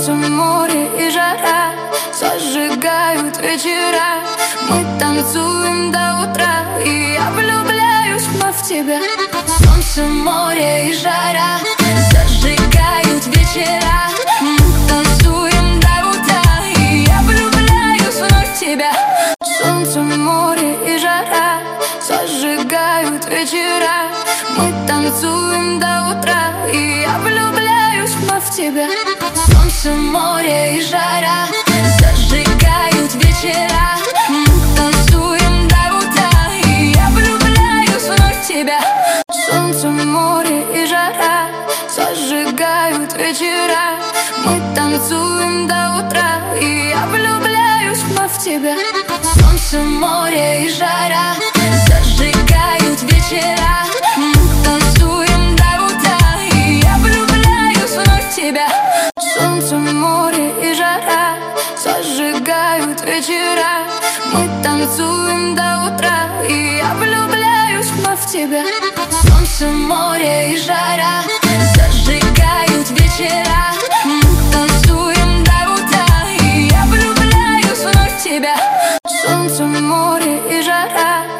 Солнце, море и жара зажигают вечера. Мы танцуем до утра, и я влюбляюсь вновь в тебя. Солнце, море и жара зажигают вечера. Мы танцуем до утра, и я влюбляюсь вновь в тебя. Солнце, море и жара зажигают вечера. Мы танцуем до утра, и я влюбляюсь вновь в тебя. Солнце, море и жара зажигают вечера. Мы танцуем до утра, и я влюбляюсь вновь в тебя. Солнце, море и жара зажигают вечера. Мы танцуем до утра, и я влюбляюсь вновь в тебя. Солнце, море и жара зажигают вечера. Мы танцуем до утра, и я влюбляюсь вновь в тебя. Солнце, море и жара зажигают вечера. Мы танцуем до утра, и я влюбляюсь вновь в тебя. Солнце, море и жара